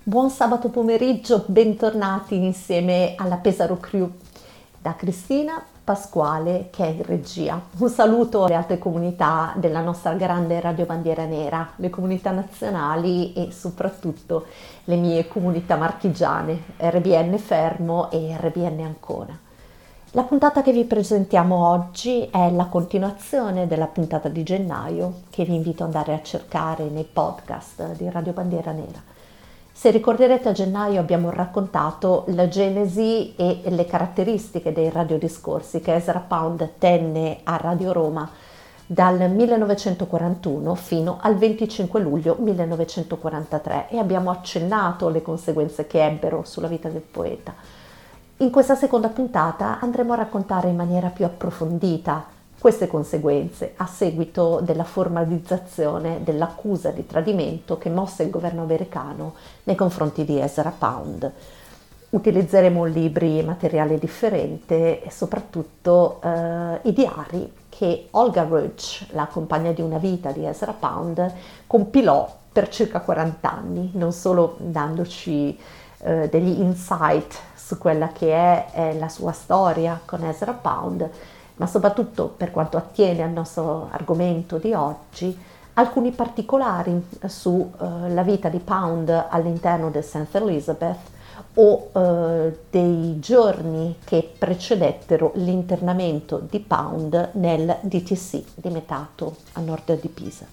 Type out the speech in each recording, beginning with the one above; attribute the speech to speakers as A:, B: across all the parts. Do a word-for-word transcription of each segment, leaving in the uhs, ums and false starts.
A: Buon sabato pomeriggio, bentornati insieme alla Pesaro Crew da Cristina Pasquale che è in regia. Un saluto alle altre comunità della nostra grande Radio Bandiera Nera, le comunità nazionali e soprattutto le mie comunità marchigiane, R B N Fermo e R B N Ancona. La puntata che vi presentiamo oggi è la continuazione della puntata di gennaio che vi invito ad andare a cercare nei podcast di Radio Bandiera Nera. Se ricorderete, a gennaio abbiamo raccontato la genesi e le caratteristiche dei radiodiscorsi che Ezra Pound tenne a Radio Roma dal millenovecentoquarantuno fino al venticinque luglio millenovecentoquarantatré e abbiamo accennato le conseguenze che ebbero sulla vita del poeta. In questa seconda puntata andremo a raccontare in maniera più approfondita queste conseguenze a seguito della formalizzazione dell'accusa di tradimento che mosse il governo americano nei confronti di Ezra Pound. Utilizzeremo libri e materiale differente e soprattutto eh, i diari che Olga Roach, la compagna di una vita di Ezra Pound, compilò per circa quaranta anni, non solo dandoci eh, degli insight su quella che è, è la sua storia con Ezra Pound, ma soprattutto per quanto attiene al nostro argomento di oggi, alcuni particolari sulla uh, vita di Pound all'interno del Saint Elizabeth o uh, dei giorni che precedettero l'internamento di Pound nel D T C di Metato a nord di Pisa.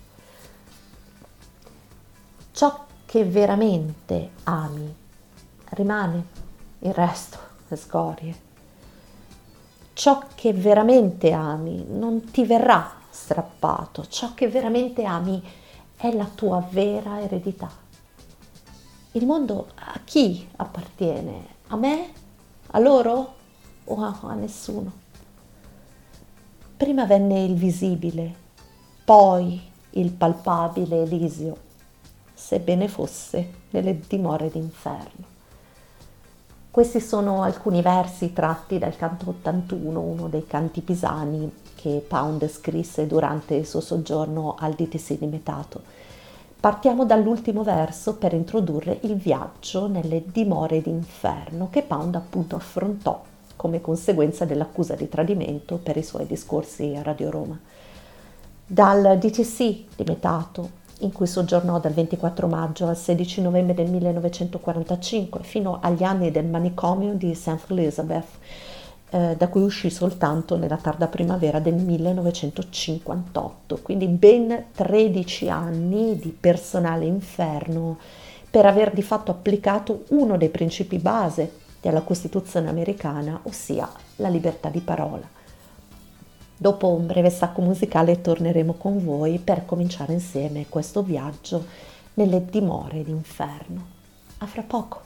A: Ciò che veramente ami rimane, il resto è scorie. Ciò che veramente ami non ti verrà strappato, ciò che veramente ami è la tua vera eredità. Il mondo a chi appartiene? A me? A loro? O a, a nessuno? Prima venne il visibile, poi il palpabile Elisio, sebbene fosse nelle dimore d'inferno. Questi sono alcuni versi tratti dal canto ottantuno, uno dei canti pisani che Pound scrisse durante il suo soggiorno al D T C di Metato. Partiamo dall'ultimo verso per introdurre il viaggio nelle dimore d'inferno che Pound appunto affrontò come conseguenza dell'accusa di tradimento per i suoi discorsi a Radio Roma. Dal D T C di Metato, in cui soggiornò dal ventiquattro maggio al sedici novembre del millenovecentoquarantacinque fino agli anni del manicomio di Saint Elizabeth, eh, da cui uscì soltanto nella tarda primavera del millenovecentocinquantotto, quindi ben tredici anni di personale inferno per aver di fatto applicato uno dei principi base della Costituzione americana, ossia la libertà di parola. Dopo un breve stacco musicale torneremo con voi per cominciare insieme questo viaggio nelle dimore d'inferno. A fra poco!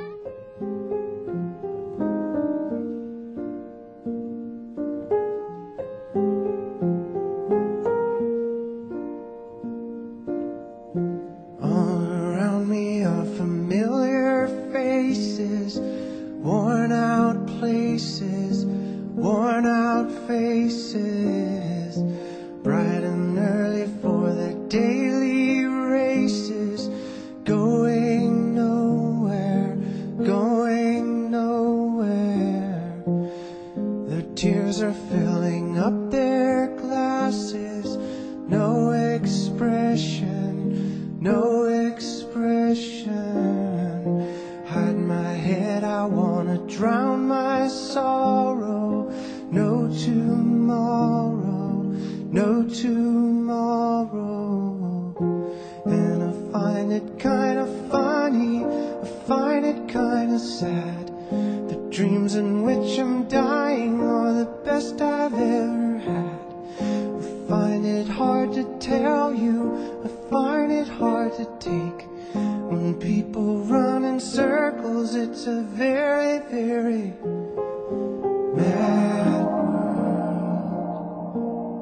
B: All around me are familiar faces, worn out places, worn out faces, bright and early for their daily races, going nowhere, going nowhere. Their tears are filling up their glasses, no expression, no expression. Hide my head, I wanna drown my sorrow. No tomorrow, no tomorrow. And I find it kinda funny, I find it kinda sad. The dreams in which I'm dying are the best I've ever had. I find it hard to tell you, I find it hard to take. When people run in circles, it's a very, very mad world,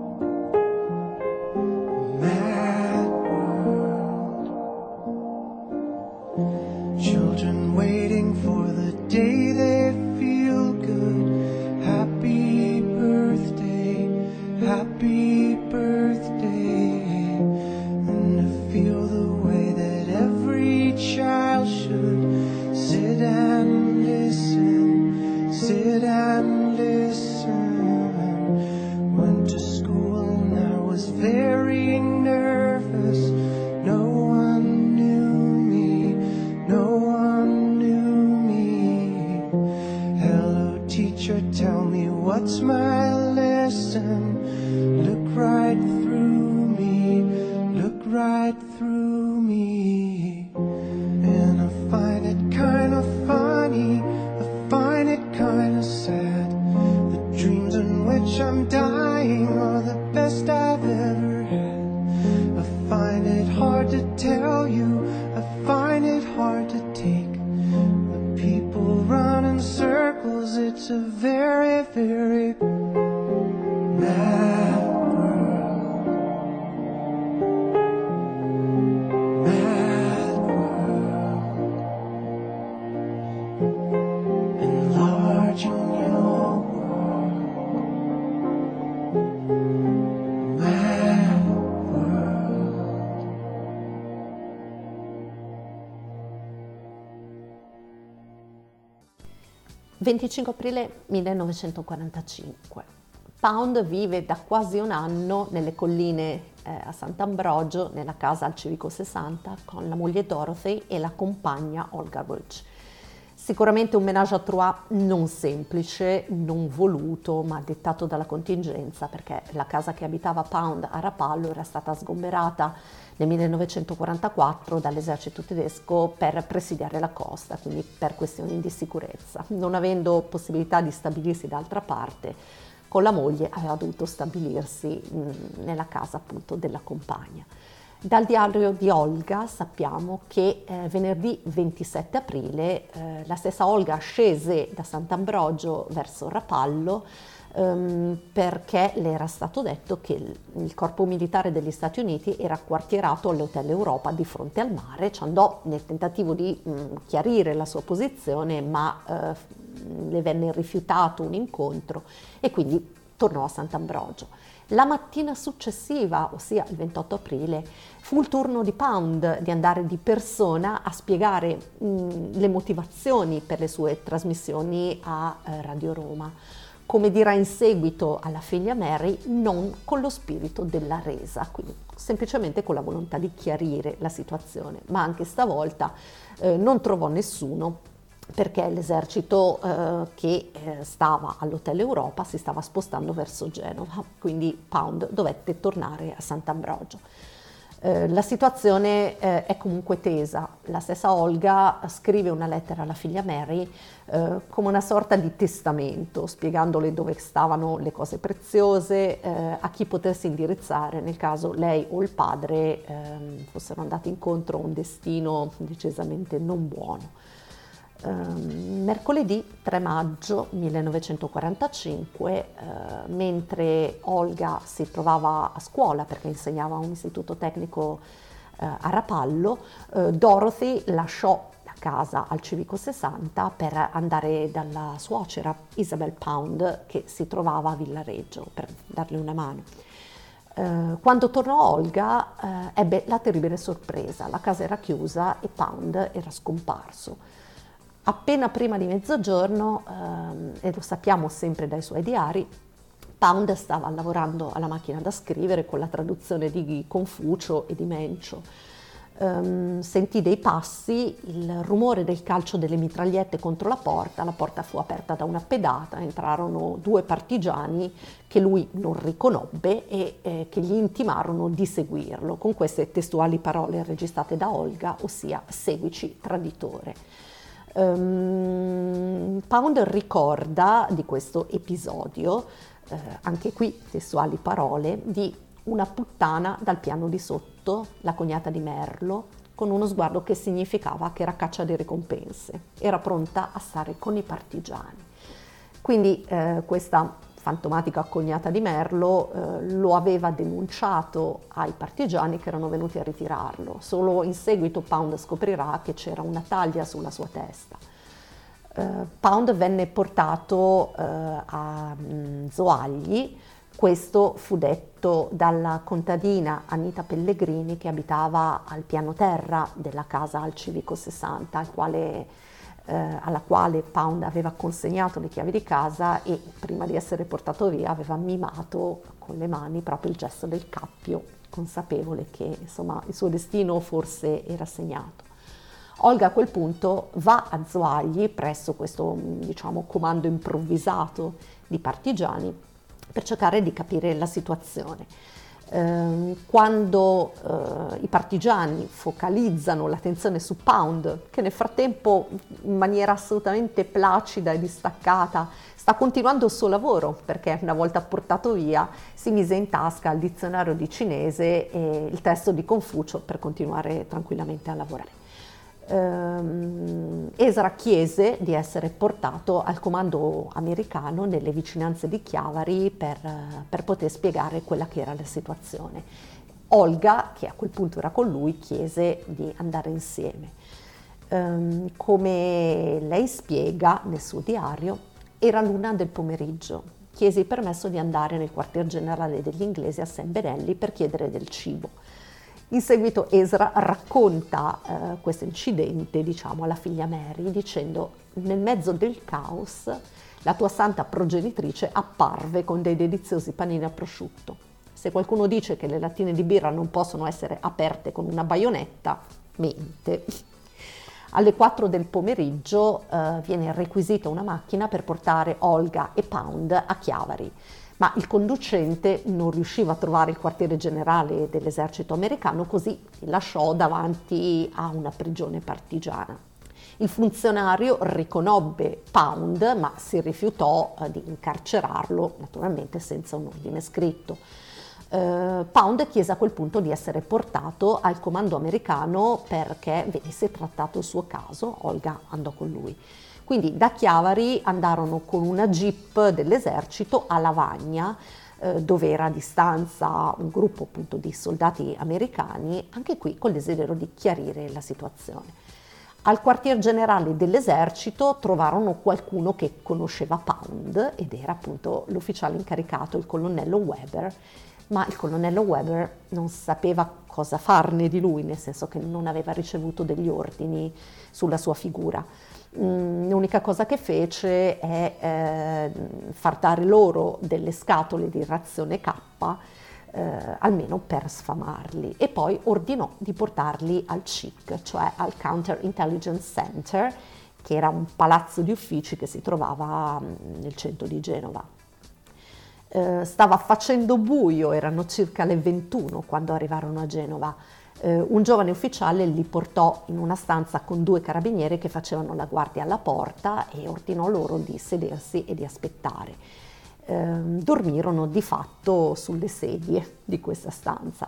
B: mad world. Children waiting for the day they feel good. Happy birthday, happy birthday. And to feel the way that every child should right through me. And I find it kind of funny, I find it kind of sad. The dreams in which I'm dying are the best I've ever had. I find it hard to tell you, I find it hard to take. The people run in circles, it's a very, very mad world. Mad world. Enlarging your world. Mad world.
A: venticinque aprile millenovecentoquarantacinque. Pound vive da quasi un anno nelle colline eh, a Sant'Ambrogio, nella casa al Civico sessanta, con la moglie Dorothy e la compagna Olga Roach. Sicuramente un ménage à trois non semplice, non voluto, ma dettato dalla contingenza, perché la casa che abitava Pound a Rapallo era stata sgomberata nel millenovecentoquarantaquattro dall'esercito tedesco per presidiare la costa, quindi per questioni di sicurezza. Non avendo possibilità di stabilirsi d'altra parte, con la moglie aveva dovuto stabilirsi mh, nella casa appunto della compagna. Dal diario di Olga sappiamo che eh, venerdì ventisette aprile eh, la stessa Olga scese da Sant'Ambrogio verso Rapallo ehm, perché le era stato detto che il, il corpo militare degli Stati Uniti era quartierato all'Hotel Europa di fronte al mare. Ci andò nel tentativo di mh, chiarire la sua posizione, ma eh, le venne rifiutato un incontro e quindi tornò a Sant'Ambrogio. La mattina successiva, ossia il ventotto aprile, fu il turno di Pound di andare di persona a spiegare mh, le motivazioni per le sue trasmissioni a eh, Radio Roma. Come dirà in seguito alla figlia Mary, non con lo spirito della resa, quindi semplicemente con la volontà di chiarire la situazione, ma anche stavolta eh, non trovò nessuno, perché l'esercito eh, che eh, stava all'Hotel Europa si stava spostando verso Genova, quindi Pound dovette tornare a Sant'Ambrogio. Eh, la situazione eh, è comunque tesa. La stessa Olga scrive una lettera alla figlia Mary eh, come una sorta di testamento, spiegandole dove stavano le cose preziose, eh, a chi potersi indirizzare nel caso lei o il padre eh, fossero andati incontro a un destino decisamente non buono. Uh, mercoledì tre maggio millenovecentoquarantacinque, uh, mentre Olga si trovava a scuola perché insegnava a un istituto tecnico uh, a Rapallo, uh, Dorothy lasciò la casa al Civico sessanta per andare dalla suocera Isabel Pound, che si trovava a Villareggio, per darle una mano. Uh, quando tornò Olga uh, ebbe la terribile sorpresa: la casa era chiusa e Pound era scomparso. Appena prima di mezzogiorno, ehm, e lo sappiamo sempre dai suoi diari, Pound stava lavorando alla macchina da scrivere con la traduzione di Confucio e di Mencio. Um, sentì dei passi, il rumore del calcio delle mitragliette contro la porta, la porta fu aperta da una pedata, entrarono due partigiani che lui non riconobbe e eh, che gli intimarono di seguirlo, con queste testuali parole registrate da Olga, ossia "seguici, traditore". Um, Pound ricorda di questo episodio, eh, anche qui testuali parole, di una puttana dal piano di sotto, la cognata di Merlo, con uno sguardo che significava che era caccia di ricompense, era pronta a stare con i partigiani. Quindi eh, questa fantomatica cognata di Merlo eh, lo aveva denunciato ai partigiani che erano venuti a ritirarlo. Solo in seguito Pound scoprirà che c'era una taglia sulla sua testa. Eh, Pound venne portato eh, a mm, Zoagli. Questo fu detto dalla contadina Anita Pellegrini, che abitava al piano terra della casa al Civico sessanta, al quale Eh, alla quale Pound aveva consegnato le chiavi di casa e prima di essere portato via aveva mimato con le mani proprio il gesto del cappio, consapevole che insomma il suo destino forse era segnato. Olga a quel punto va a Zoagli presso questo, diciamo, comando improvvisato di partigiani per cercare di capire la situazione. Eh, quando eh, i partigiani focalizzano l'attenzione su Pound, che nel frattempo in maniera assolutamente placida e distaccata sta continuando il suo lavoro, perché una volta portato via si mise in tasca il dizionario di cinese e il testo di Confucio per continuare tranquillamente a lavorare. Um, Ezra chiese di essere portato al comando americano nelle vicinanze di Chiavari per, per poter spiegare quella che era la situazione. Olga, che a quel punto era con lui, chiese di andare insieme. Um, come lei spiega nel suo diario, era l'una del pomeriggio. Chiesi permesso di andare nel quartier generale degli inglesi a San Benelli per chiedere del cibo. In seguito Ezra racconta eh, questo incidente, diciamo, alla figlia Mary, dicendo: nel mezzo del caos la tua santa progenitrice apparve con dei deliziosi panini a prosciutto. Se qualcuno dice che le lattine di birra non possono essere aperte con una baionetta, mente. Alle quattro del pomeriggio eh, viene requisita una macchina per portare Olga e Pound a Chiavari, ma il conducente non riusciva a trovare il quartiere generale dell'esercito americano, così li lasciò davanti a una prigione partigiana. Il funzionario riconobbe Pound, ma si rifiutò eh, di incarcerarlo, naturalmente senza un ordine scritto. Uh, Pound chiese a quel punto di essere portato al comando americano perché venisse trattato il suo caso. Olga andò con lui. Quindi da Chiavari andarono con una jeep dell'esercito a Lavagna, eh, dove era a distanza un gruppo appunto di soldati americani, anche qui con il desiderio di chiarire la situazione. Al quartier generale dell'esercito trovarono qualcuno che conosceva Pound ed era appunto l'ufficiale incaricato, il colonnello Weber, ma il colonnello Weber non sapeva cosa farne di lui, nel senso che non aveva ricevuto degli ordini sulla sua figura. Mm, l'unica cosa che fece è eh, far dare loro delle scatole di razione K, eh, almeno per sfamarli, e poi ordinò di portarli al C I C, cioè al Counter Intelligence Center, che era un palazzo di uffici che si trovava mm, nel centro di Genova. Uh, stava facendo buio, erano circa le ventuno quando arrivarono a Genova. Uh, un giovane ufficiale li portò in una stanza con due carabinieri che facevano la guardia alla porta e ordinò loro di sedersi e di aspettare. Uh, dormirono di fatto sulle sedie di questa stanza.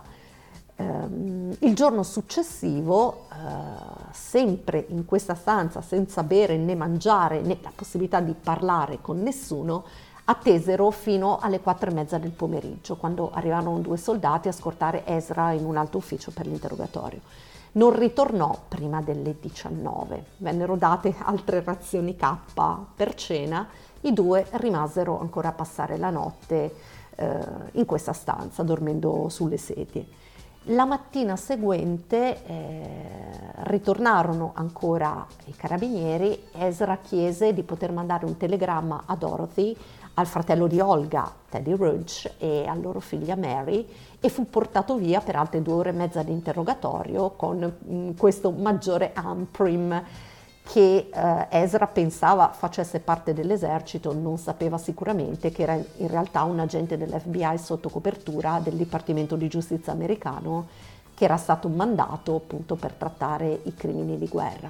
A: Uh, il giorno successivo, uh, sempre in questa stanza, senza bere né mangiare né la possibilità di parlare con nessuno, attesero fino alle quattro e mezza del pomeriggio, quando arrivarono due soldati a scortare Ezra in un altro ufficio per l'interrogatorio. Non ritornò prima delle diciannove. Vennero date altre razioni K per cena. I due rimasero ancora a passare la notte eh, in questa stanza, dormendo sulle sedie. La mattina seguente eh, ritornarono ancora i carabinieri. Ezra chiese di poter mandare un telegramma a Dorothy, al fratello di Olga, Teddy Rouge, e a loro figlia Mary, e fu portato via per altre due ore e mezza di interrogatorio con mh, questo maggiore Amprim che eh, Ezra pensava facesse parte dell'esercito, non sapeva sicuramente che era in realtà un agente dell'F B I sotto copertura del Dipartimento di Giustizia americano, che era stato mandato appunto per trattare i crimini di guerra.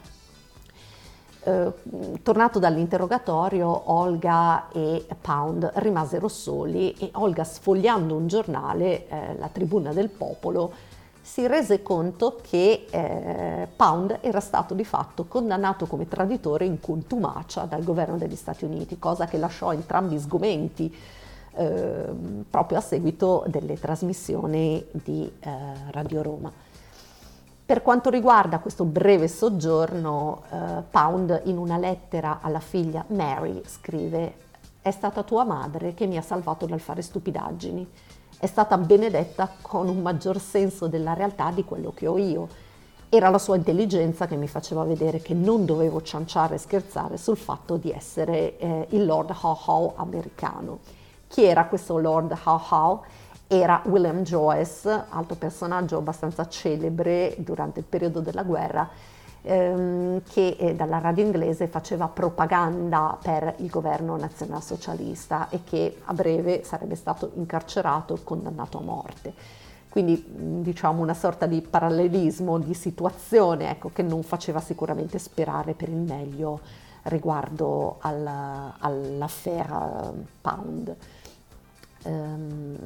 A: Eh, tornato dall'interrogatorio, Olga e Pound rimasero soli e Olga, sfogliando un giornale, eh, la Tribuna del Popolo, si rese conto che eh, Pound era stato di fatto condannato come traditore in contumacia dal governo degli Stati Uniti, cosa che lasciò entrambi sgomenti eh, proprio a seguito delle trasmissioni di eh, Radio Roma. Per quanto riguarda questo breve soggiorno, eh, Pound in una lettera alla figlia Mary scrive: «È stata tua madre che mi ha salvato dal fare stupidaggini. È stata benedetta con un maggior senso della realtà di quello che ho io. Era la sua intelligenza che mi faceva vedere che non dovevo cianciare e scherzare sul fatto di essere eh, il Lord Haw Haw americano». Chi era questo Lord Haw Haw? Era William Joyce, altro personaggio abbastanza celebre durante il periodo della guerra, ehm, che eh, dalla radio inglese faceva propaganda per il governo nazionalsocialista e che a breve sarebbe stato incarcerato e condannato a morte. quindi diciamo una sorta di parallelismo di situazione, ecco, che non faceva sicuramente sperare per il meglio riguardo alla, all'affaire Pound. Um,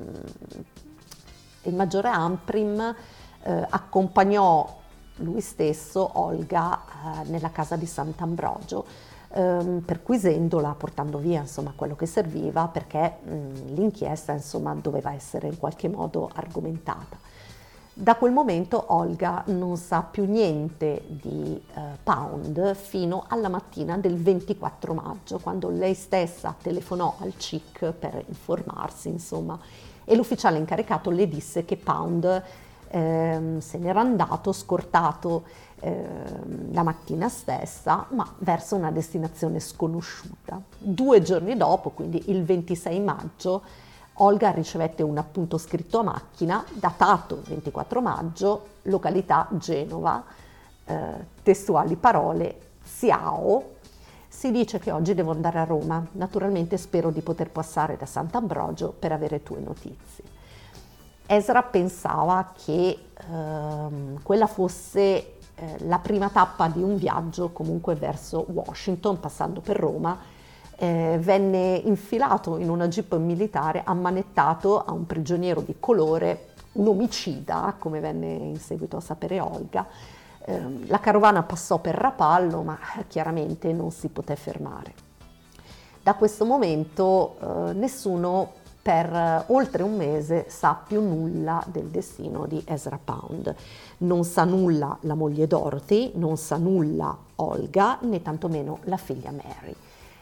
A: il maggiore Amprim eh, accompagnò lui stesso Olga eh, nella casa di Sant'Ambrogio, ehm, perquisendola, portando via insomma quello che serviva, perché mh, l'inchiesta insomma doveva essere in qualche modo argomentata. Da quel momento Olga non sa più niente di eh, Pound fino alla mattina del ventiquattro maggio, quando lei stessa telefonò al C I C per informarsi, insomma, e l'ufficiale incaricato le disse che Pound eh, se n'era andato, scortato eh, la mattina stessa, ma verso una destinazione sconosciuta. Due giorni dopo, quindi il ventisei maggio, Olga ricevette un appunto scritto a macchina, datato ventiquattro maggio, località Genova, eh, testuali parole, Siao. Si dice che oggi devo andare a Roma, naturalmente spero di poter passare da Sant'Ambrogio per avere tue notizie. Ezra pensava che ehm, quella fosse eh, la prima tappa di un viaggio comunque verso Washington, passando per Roma. Eh, venne infilato in una jeep militare, ammanettato a un prigioniero di colore, un omicida, come venne in seguito a sapere Olga. Eh, la carovana passò per Rapallo, ma chiaramente non si poté fermare. Da questo momento eh, nessuno per oltre un mese sa più nulla del destino di Ezra Pound. Non sa nulla la moglie Dorothy, non sa nulla Olga, né tantomeno la figlia Mary.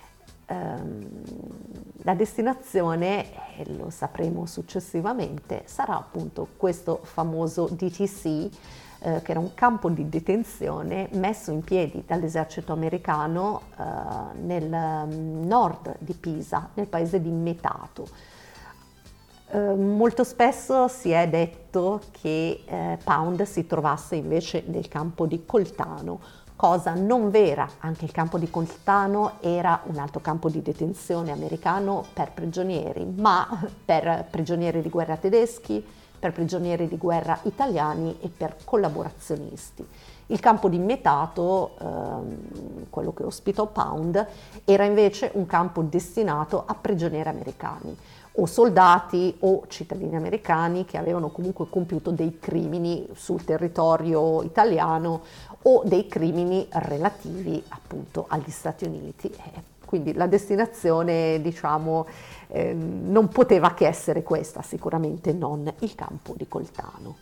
A: La destinazione, e lo sapremo successivamente, sarà appunto questo famoso D T C, eh, che era un campo di detenzione messo in piedi dall'esercito americano eh, nel nord di Pisa, nel paese di Metato. Eh, molto spesso si è detto che eh, Pound si trovasse invece nel campo di Coltano, cosa non vera. Anche il campo di Coltano era un altro campo di detenzione americano per prigionieri, ma per prigionieri di guerra tedeschi, per prigionieri di guerra italiani e per collaborazionisti. Il campo di Metato, ehm, quello che ospitò Pound, era invece un campo destinato a prigionieri americani, o soldati o cittadini americani che avevano comunque compiuto dei crimini sul territorio italiano o dei crimini relativi appunto agli Stati Uniti. Eh, quindi la destinazione, diciamo, eh, non poteva che essere questa, sicuramente non il campo di Coltano.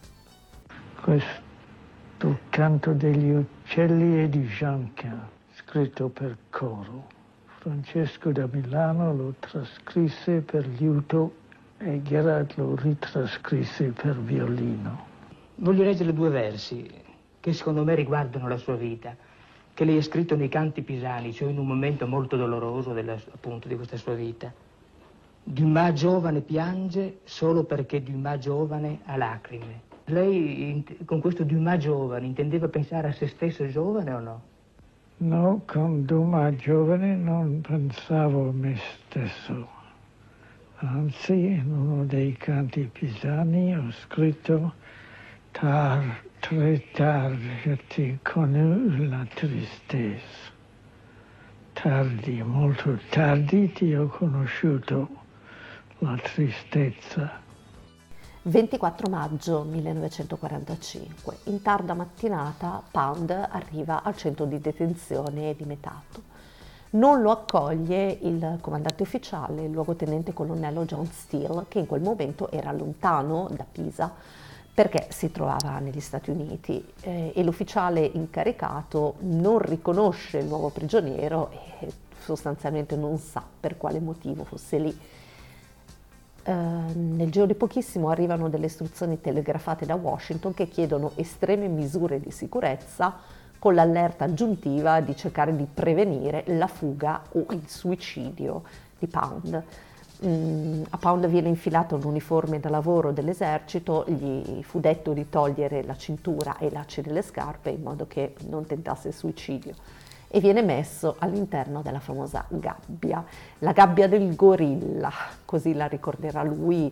C: Questo canto degli uccelli è di Jeanquin, scritto per coro. Francesco da Milano lo trascrisse per liuto e Gerard lo ritrascrisse per violino.
D: Voglio leggere due versi che secondo me riguardano la sua vita, che lei ha scritto nei canti pisani, cioè in un momento molto doloroso della, appunto di questa sua vita. Dumas giovane piange solo perché Dumas giovane ha lacrime. Lei con questo Dumas giovane intendeva pensare a se stesso giovane o no?
C: No, con Dumas giovane non pensavo a me stesso. Anzi, in uno dei canti pisani ho scritto Tar, très tard, je t'ai connu la tristesse. Tardi, molto tardi ti ho conosciuto la tristezza.
A: ventiquattro maggio millenovecentoquarantacinque, in tarda mattinata Pound arriva al centro di detenzione di Metato. Non lo accoglie il comandante ufficiale, il luogotenente colonnello John Steele, che in quel momento era lontano da Pisa perché si trovava negli Stati Uniti, eh, e l'ufficiale incaricato non riconosce il nuovo prigioniero e sostanzialmente non sa per quale motivo fosse lì. Uh, nel giro di pochissimo arrivano delle istruzioni telegrafate da Washington che chiedono estreme misure di sicurezza, con l'allerta aggiuntiva di cercare di prevenire la fuga o il suicidio di Pound. Mm, a Pound viene infilato un uniforme da lavoro dell'esercito, gli fu detto di togliere la cintura e i lacci delle scarpe in modo che non tentasse il suicidio, e viene messo all'interno della famosa gabbia, la gabbia del gorilla, così la ricorderà lui,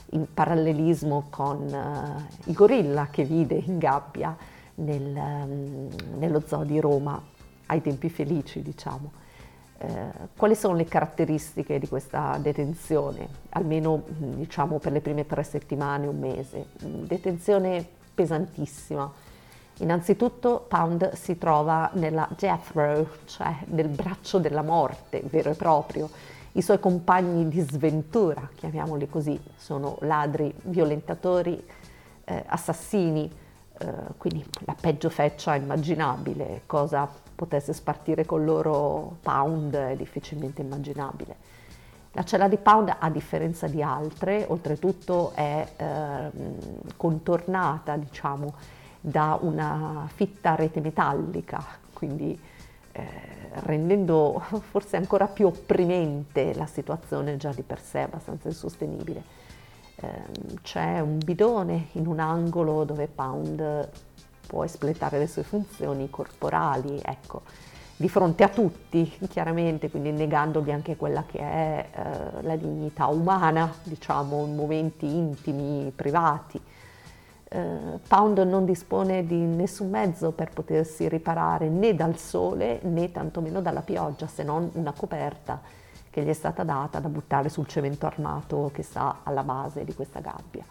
A: in parallelismo con uh, il gorilla che vide in gabbia nel, um, nello zoo di Roma ai tempi felici, diciamo. Eh, quali sono le caratteristiche di questa detenzione, almeno diciamo per le prime tre settimane, un mese? Detenzione pesantissima. Innanzitutto Pound si trova nella death row, cioè nel braccio della morte vero e proprio. I suoi compagni di sventura, chiamiamoli così, sono ladri, violentatori, eh, assassini, eh, quindi la peggio feccia immaginabile. Cosa potesse spartire con loro Pound è difficilmente immaginabile. La cella di Pound, a differenza di altre, oltretutto è eh, contornata, diciamo, da una fitta rete metallica, quindi eh, rendendo forse ancora più opprimente la situazione già di per sé abbastanza insostenibile. Eh, c'è un bidone in un angolo dove Pound può espletare le sue funzioni corporali, ecco, di fronte a tutti, chiaramente, quindi negandogli anche quella che è eh, la dignità umana, diciamo, in momenti intimi, privati. Eh, Pound non dispone di nessun mezzo per potersi riparare né dal sole né tantomeno dalla pioggia, se non una coperta che gli è stata data da buttare sul cemento armato che sta alla base di questa gabbia.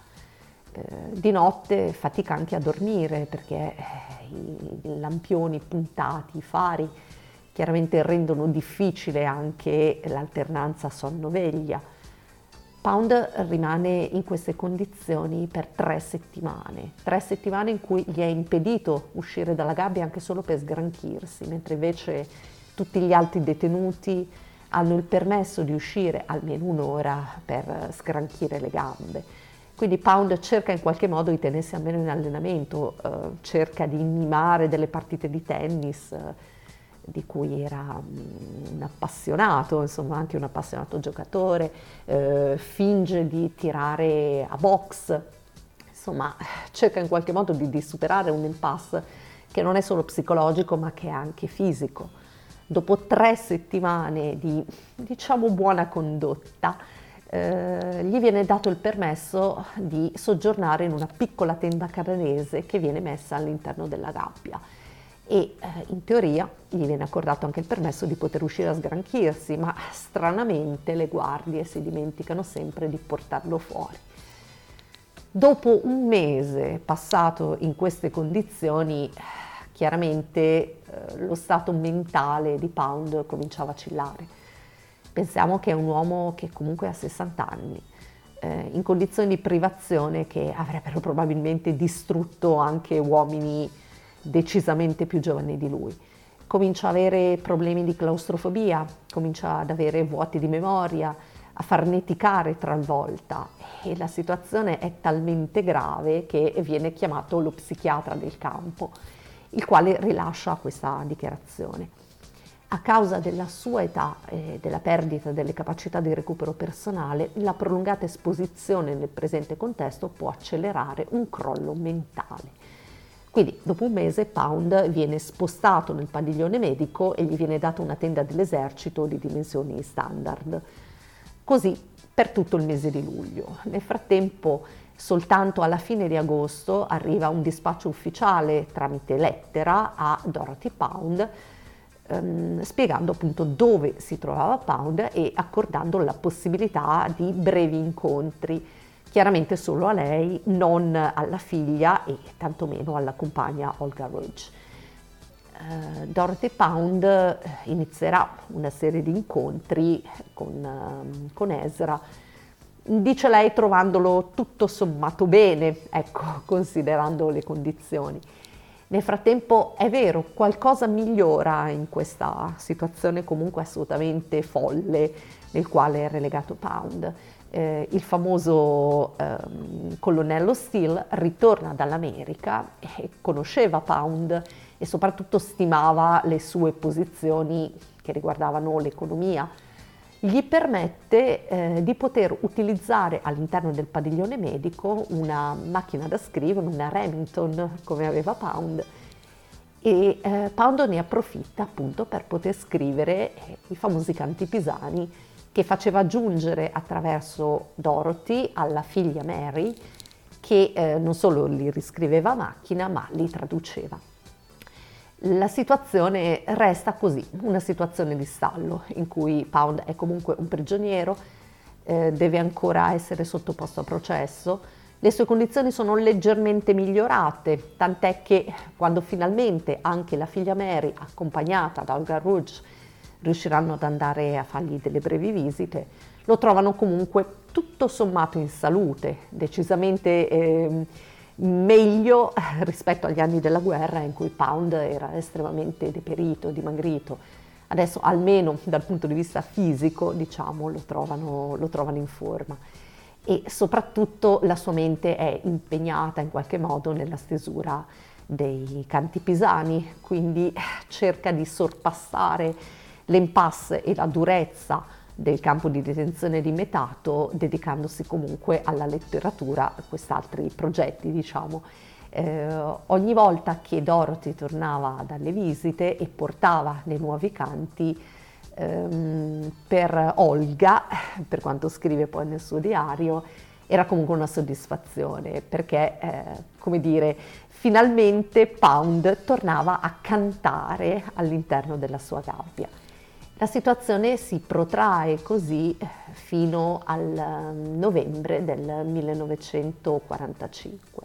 A: Di notte fatica anche a dormire perché i lampioni puntati, i fari, chiaramente rendono difficile anche l'alternanza sonno-veglia. Pound rimane in queste condizioni per tre settimane, tre settimane in cui gli è impedito uscire dalla gabbia anche solo per sgranchirsi, mentre invece tutti gli altri detenuti hanno il permesso di uscire almeno un'ora per sgranchire le gambe. Quindi Pound cerca in qualche modo di tenersi almeno in allenamento, eh, cerca di mimare delle partite di tennis, eh, di cui era um, un appassionato, insomma anche un appassionato giocatore, eh, finge di tirare a box, insomma cerca in qualche modo di, di superare un impasse che non è solo psicologico ma che è anche fisico. Dopo tre settimane di, diciamo, buona condotta, Eh, gli viene dato il permesso di soggiornare in una piccola tenda canadese che viene messa all'interno della gabbia e eh, in teoria gli viene accordato anche il permesso di poter uscire a sgranchirsi, ma stranamente le guardie si dimenticano sempre di portarlo fuori. Dopo un mese passato in queste condizioni, chiaramente eh, lo stato mentale di Pound comincia a vacillare. Pensiamo che è un uomo che comunque ha sessanta anni, eh, in condizioni di privazione che avrebbero probabilmente distrutto anche uomini decisamente più giovani di lui. Comincia ad avere problemi di claustrofobia, comincia ad avere vuoti di memoria, a farneticare talvolta e la situazione è talmente grave che viene chiamato lo psichiatra del campo, il quale rilascia questa dichiarazione. A causa della sua età e della perdita delle capacità di recupero personale, la prolungata esposizione nel presente contesto può accelerare un crollo mentale. Quindi, dopo un mese, Pound viene spostato nel padiglione medico e gli viene data una tenda dell'esercito di dimensioni standard. Così per tutto il mese di luglio. Nel frattempo, soltanto alla fine di agosto arriva un dispaccio ufficiale tramite lettera a Dorothy Pound, ehm, spiegando appunto dove si trovava Pound e accordando la possibilità di brevi incontri, chiaramente solo a lei, non alla figlia e tantomeno alla compagna Olga Rouge. Uh, Dorothy Pound inizierà una serie di incontri con, uh, con Ezra, dice lei trovandolo tutto sommato bene, ecco, considerando le condizioni. Nel frattempo è vero, qualcosa migliora in questa situazione comunque assolutamente folle nel quale è relegato Pound. Eh, il famoso eh, colonnello Steele ritorna dall'America e conosceva Pound e soprattutto stimava le sue posizioni che riguardavano l'economia. Gli permette eh, di poter utilizzare all'interno del padiglione medico una macchina da scrivere, una Remington come aveva Pound, e eh, Pound ne approfitta appunto per poter scrivere eh, i famosi canti pisani che faceva giungere attraverso Dorothy alla figlia Mary, che eh, non solo li riscriveva a macchina, ma li traduceva. La situazione resta così, una situazione di stallo, in cui Pound è comunque un prigioniero, eh, deve ancora essere sottoposto a processo. Le sue condizioni sono leggermente migliorate, tant'è che quando finalmente anche la figlia Mary, accompagnata da Olga Rouge, riusciranno ad andare a fargli delle brevi visite, lo trovano comunque tutto sommato in salute, decisamente eh, meglio rispetto agli anni della guerra in cui Pound era estremamente deperito, dimagrito. Adesso almeno dal punto di vista fisico, diciamo, lo trovano, lo trovano in forma. E soprattutto la sua mente è impegnata in qualche modo nella stesura dei canti pisani, quindi cerca di sorpassare l'impasse e la durezza del campo di detenzione di Metato, dedicandosi comunque alla letteratura, a quest'altri progetti, diciamo. Eh, ogni volta che Dorothy tornava dalle visite e portava dei nuovi canti, ehm, per Olga, per quanto scrive poi nel suo diario, era comunque una soddisfazione, perché, eh, come dire, finalmente Pound tornava a cantare all'interno della sua gabbia. La situazione si protrae così fino al novembre del millenovecentoquarantacinque.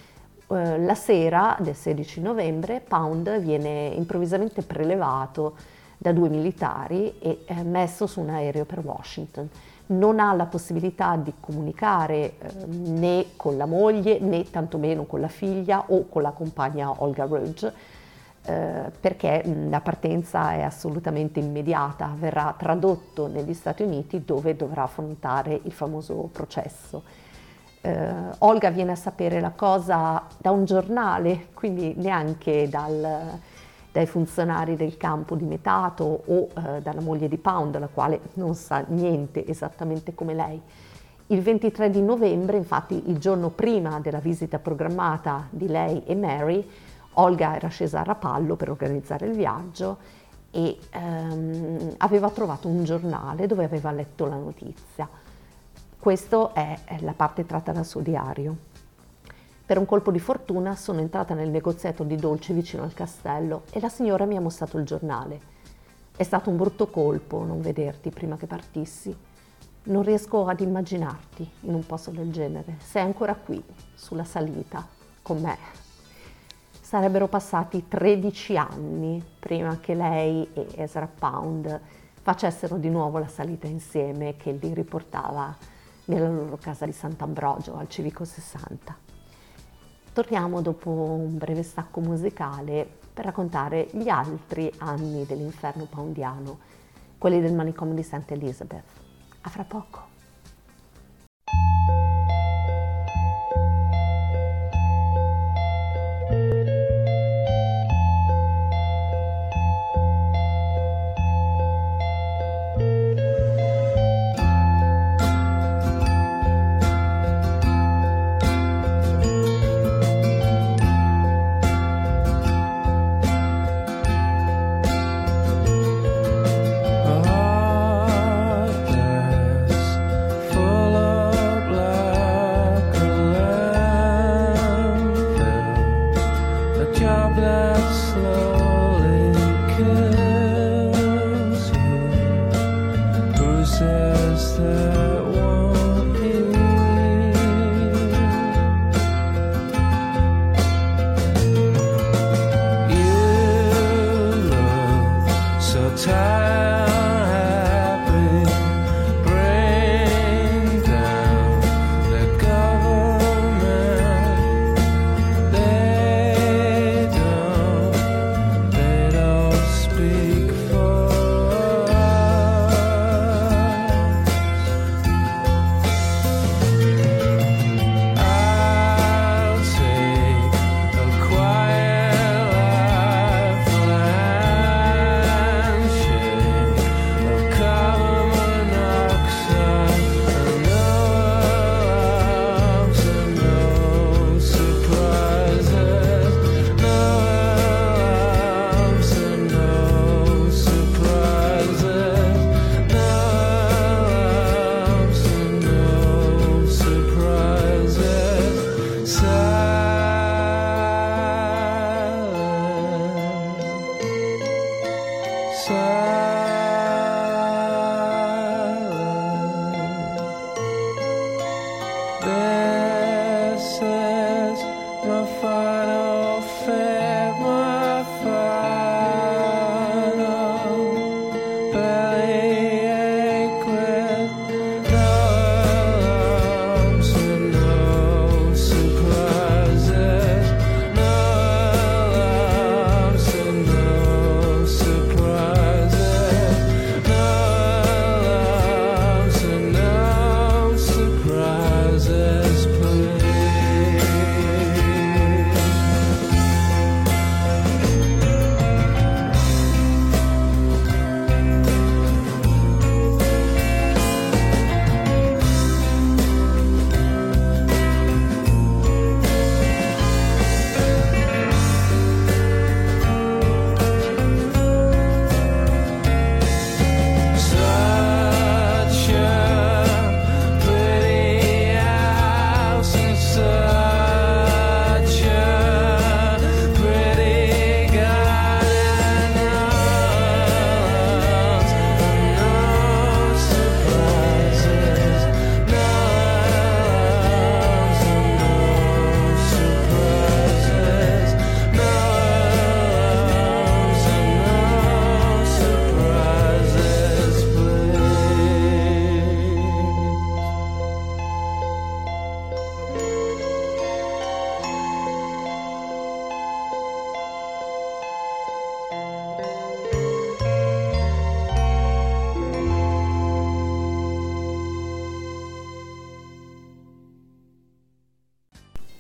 A: La sera del sedici novembre Pound viene improvvisamente prelevato da due militari e messo su un aereo per Washington. Non ha la possibilità di comunicare eh, né con la moglie né tantomeno con la figlia o con la compagna Olga Rouge, eh, perché la partenza è assolutamente immediata, verrà tradotto negli Stati Uniti dove dovrà affrontare il famoso processo. Eh, Olga viene a sapere la cosa da un giornale, quindi neanche dal dai funzionari del campo di Metato o eh, dalla moglie di Pound, la quale non sa niente esattamente come lei. Il ventitré di novembre, infatti il giorno prima della visita programmata di lei e Mary, Olga era scesa a Rapallo per organizzare il viaggio e ehm, aveva trovato un giornale dove aveva letto la notizia. Questa è la parte tratta dal suo diario. Per un colpo di fortuna sono entrata nel negozietto di dolci vicino al castello e la signora mi ha mostrato il giornale. È stato un brutto colpo non vederti prima che partissi. Non riesco ad immaginarti in un posto del genere. Sei ancora qui, sulla salita, con me. Sarebbero passati tredici anni prima che lei e Ezra Pound facessero di nuovo la salita insieme che li riportava nella loro casa di Sant'Ambrogio al Civico sessanta. Torniamo dopo un breve stacco musicale per raccontare gli altri anni dell'inferno poundiano, quelli del manicomio di Saint Elizabeth. A fra poco.
B: Share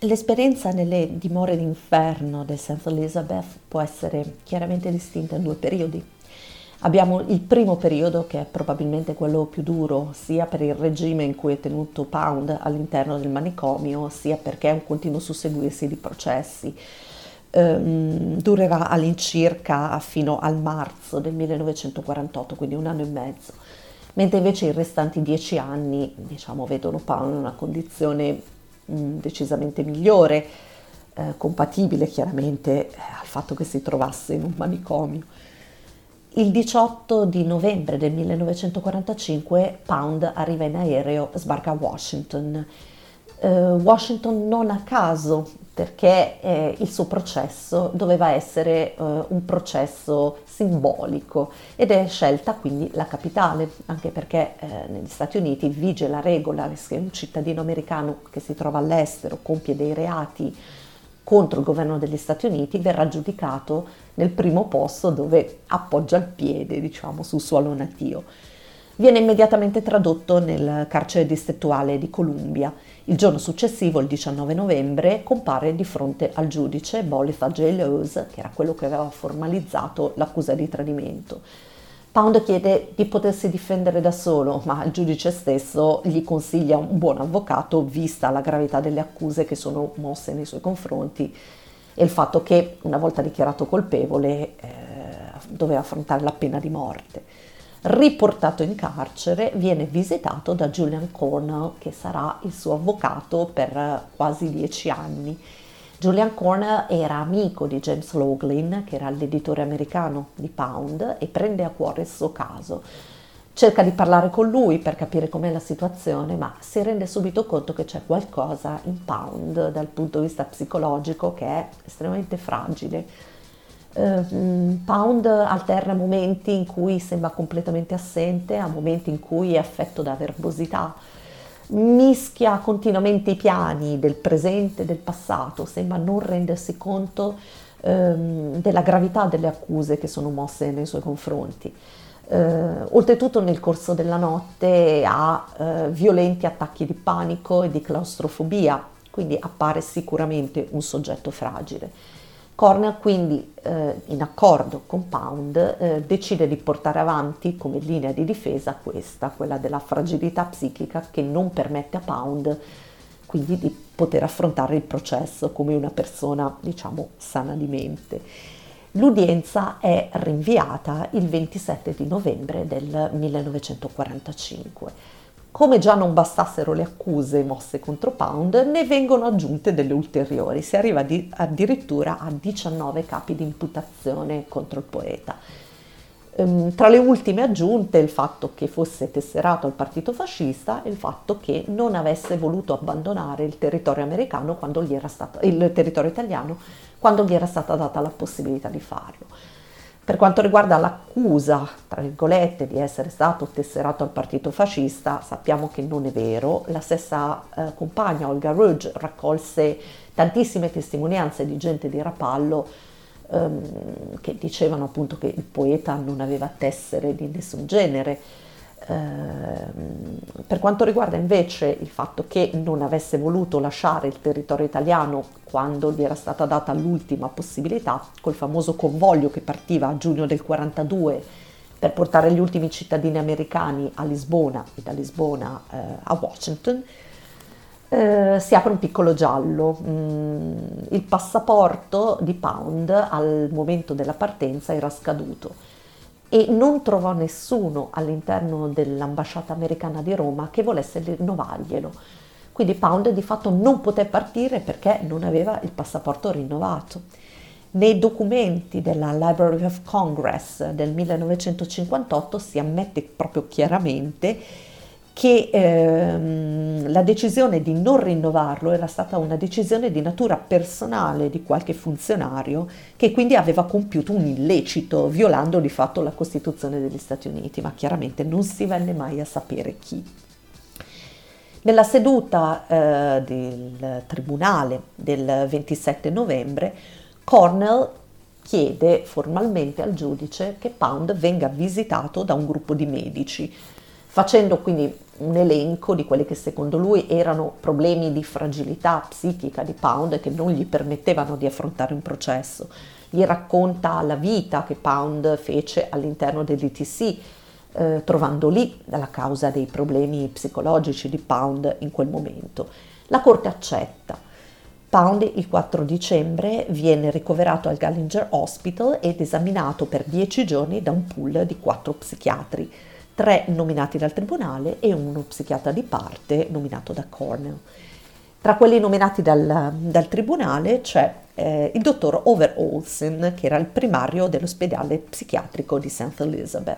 A: L'esperienza nelle dimore d'inferno del Saint Elizabeth può essere chiaramente distinta in due periodi. Abbiamo il primo periodo, che è probabilmente quello più duro, sia per il regime in cui è tenuto Pound all'interno del manicomio, sia perché è un continuo susseguirsi di processi. Ehm, durerà all'incirca fino al marzo del millenovecentoquarantotto, quindi un anno e mezzo, mentre invece i restanti dieci anni, diciamo, vedono Pound in una condizione mh, decisamente migliore, eh, compatibile chiaramente eh, al fatto che si trovasse in un manicomio. Il diciotto di novembre del millenovecentoquarantacinque Pound arriva in aereo, sbarca a Washington. Eh, Washington non a caso, perché eh, il suo processo doveva essere eh, un processo simbolico ed è scelta quindi la capitale, anche perché eh, negli Stati Uniti vige la regola che se un cittadino americano che si trova all'estero compie dei reati contro il governo degli Stati Uniti verrà giudicato nel primo posto dove appoggia il piede, diciamo, sul suolo natio. Viene immediatamente tradotto nel carcere distrettuale di Columbia. Il giorno successivo, il diciannove novembre, compare di fronte al giudice Bolivar J. Lowes, che era quello che aveva formalizzato l'accusa di tradimento. Pound chiede di potersi difendere da solo, ma il giudice stesso gli consiglia un buon avvocato, vista la gravità delle accuse che sono mosse nei suoi confronti e il fatto che, una volta dichiarato colpevole, eh, doveva affrontare la pena di morte. Riportato in carcere, viene visitato da Julian Cornell, che sarà il suo avvocato per quasi dieci anni. Julian Cornell era amico di James Laughlin, che era l'editore americano di Pound, e prende a cuore il suo caso. Cerca di parlare con lui per capire com'è la situazione, ma si rende subito conto che c'è qualcosa in Pound dal punto di vista psicologico che è estremamente fragile. Uh, Pound alterna momenti in cui sembra completamente assente a momenti in cui è affetto da verbosità. Mischia continuamente i piani del presente e del passato, sembra non rendersi conto ehm, della gravità delle accuse che sono mosse nei suoi confronti. Eh, oltretutto nel corso della notte ha eh, violenti attacchi di panico e di claustrofobia, quindi appare sicuramente un soggetto fragile. Cornell quindi, eh, in accordo con Pound, eh, decide di portare avanti come linea di difesa questa, quella della fragilità psichica che non permette a Pound quindi di poter affrontare il processo come una persona, diciamo, sana di mente. L'udienza è rinviata il ventisette di novembre del millenovecentoquarantacinque. Come già non bastassero le accuse mosse contro Pound, ne vengono aggiunte delle ulteriori. Si arriva di, addirittura a diciannove capi di imputazione contro il poeta. Ehm, tra le ultime aggiunte il fatto che fosse tesserato al partito fascista e il fatto che non avesse voluto abbandonare il territorio americano quando gli era stato, il territorio italiano quando gli era stata data la possibilità di farlo. Per quanto riguarda l'accusa, tra virgolette, di essere stato tesserato al partito fascista, sappiamo che non è vero. La stessa eh, compagna, Olga Rudge, raccolse tantissime testimonianze di gente di Rapallo ehm, che dicevano appunto che il poeta non aveva tessere di nessun genere. Per quanto riguarda invece il fatto che non avesse voluto lasciare il territorio italiano quando gli era stata data l'ultima possibilità, col famoso convoglio che partiva a giugno del quarantadue per portare gli ultimi cittadini americani a Lisbona e da Lisbona eh, a Washington, eh, si apre un piccolo giallo. Mm, il passaporto di Pound al momento della partenza era scaduto e non trovò nessuno all'interno dell'ambasciata americana di Roma che volesse rinnovarglielo. Quindi Pound di fatto non poté partire perché non aveva il passaporto rinnovato. Nei documenti della Library of Congress del millenovecentocinquantotto si ammette proprio chiaramente che ehm, la decisione di non rinnovarlo era stata una decisione di natura personale di qualche funzionario che quindi aveva compiuto un illecito, violando di fatto la Costituzione degli Stati Uniti, ma chiaramente non si venne mai a sapere chi. Nella seduta eh, del tribunale del ventisette novembre, Cornell chiede formalmente al giudice che Pound venga visitato da un gruppo di medici, facendo quindi un elenco di quelli che secondo lui erano problemi di fragilità psichica di Pound che non gli permettevano di affrontare un processo. Gli racconta la vita che Pound fece all'interno dell'I T C, eh, trovando lì la causa dei problemi psicologici di Pound in quel momento. La corte accetta. Pound il quattro dicembre viene ricoverato al Gallinger Hospital ed esaminato per dieci giorni da un pool di quattro psichiatri, tre nominati dal tribunale e uno psichiatra di parte nominato da Cornell. Tra quelli nominati dal, dal tribunale c'è eh, il dottor Over Olsen, che era il primario dell'ospedale psichiatrico di Saint Elizabeth.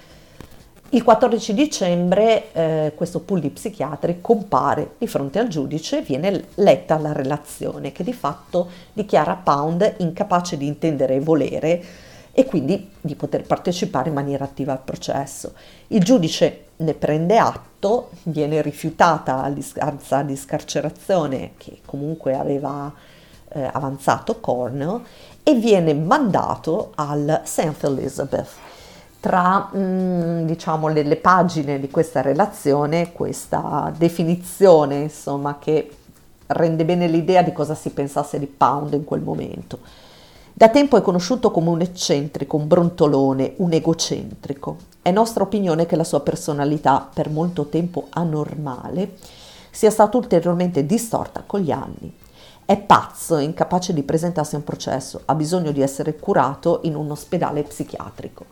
A: Il quattordici dicembre eh, questo pool di psichiatri compare di fronte al giudice e viene letta la relazione che di fatto dichiara Pound incapace di intendere e volere e quindi di poter partecipare in maniera attiva al processo. Il giudice ne prende atto, viene rifiutata l'istanza di scarcerazione che comunque aveva eh, avanzato Cornell e viene mandato al Saint Elizabeth. Tra mh, diciamo le, le pagine di questa relazione, questa definizione insomma che rende bene l'idea di cosa si pensasse di Pound in quel momento. Da tempo è conosciuto come un eccentrico, un brontolone, un egocentrico. È nostra opinione che la sua personalità, per molto tempo anormale, sia stata ulteriormente distorta con gli anni. È pazzo, incapace di presentarsi a un processo, ha bisogno di essere curato in un ospedale psichiatrico.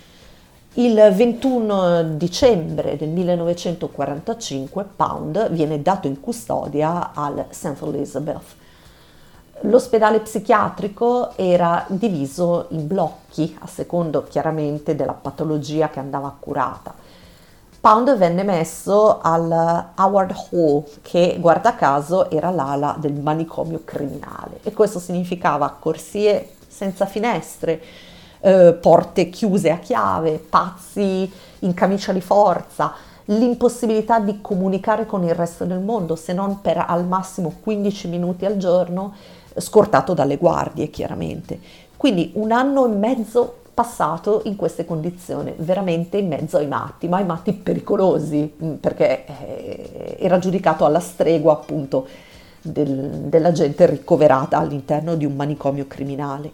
A: Il ventuno dicembre del millenovecentoquarantacinque Pound viene dato in custodia al Saint Elizabeth. L'ospedale psichiatrico era diviso in blocchi, a secondo chiaramente della patologia che andava curata. Pound venne messo al Howard Hall, che guarda caso era l'ala del manicomio criminale, e questo significava corsie senza finestre, eh, porte chiuse a chiave, pazzi in camicia di forza, l'impossibilità di comunicare con il resto del mondo, se non per al massimo quindici minuti al giorno, scortato dalle guardie chiaramente. Quindi un anno e mezzo passato in queste condizioni, veramente in mezzo ai matti, ma ai matti pericolosi, perché eh, era giudicato alla stregua appunto del, della gente ricoverata all'interno di un manicomio criminale.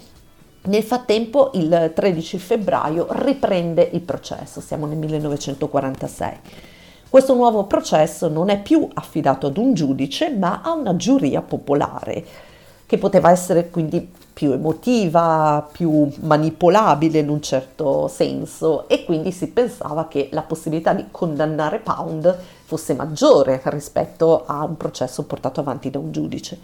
A: Nel frattempo il tredici febbraio riprende il processo, siamo nel millenovecentoquarantasei. Questo nuovo processo non è più affidato ad un giudice, ma a una giuria popolare, che poteva essere quindi più emotiva, più manipolabile in un certo senso, e quindi si pensava che la possibilità di condannare Pound fosse maggiore rispetto a un processo portato avanti da un giudice.